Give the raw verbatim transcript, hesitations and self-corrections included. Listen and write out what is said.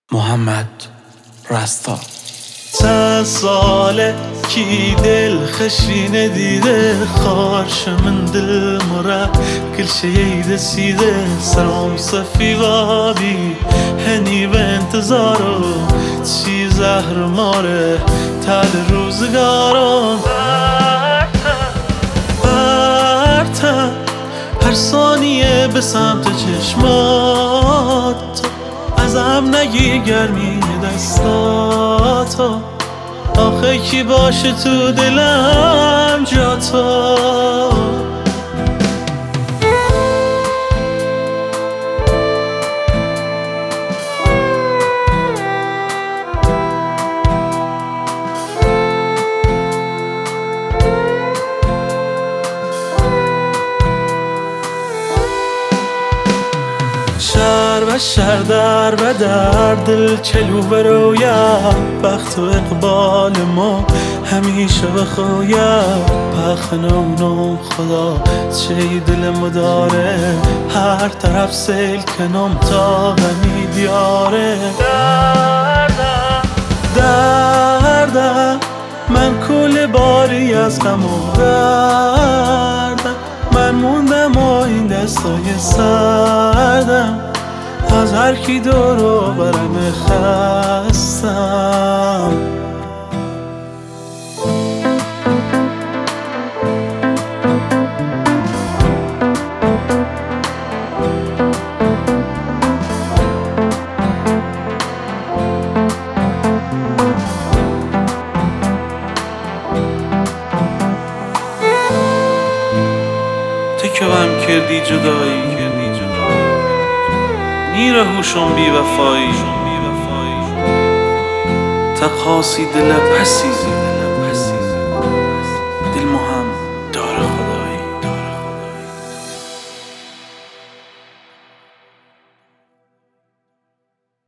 محمد رستا چند ساله کی دل خشینه دیده خارش من دل مره کل شیده سیده سرام صفی وابی هنی به انتظارو چی زهر ماره تل روزگارم برتن هر ثانیه به سمت چشمات ازم نگیر گرمی دستاتو آخه کی باشه تو دلم جا تو شهر و شهر در و در دل چلو برویا بخت و اقبال ما همیشه بخویا بخنونم خدا چه دل مداره هر طرف سیل کنم تا غمی بیاره دردم دردم من کل باری از غم و دردم من موندم و این دستای سردم از هر کی دورو برم خستم تو که بهم کردی جدایی کردی جدایی نیره هوشم بی وفایی تا خاصی دل پسی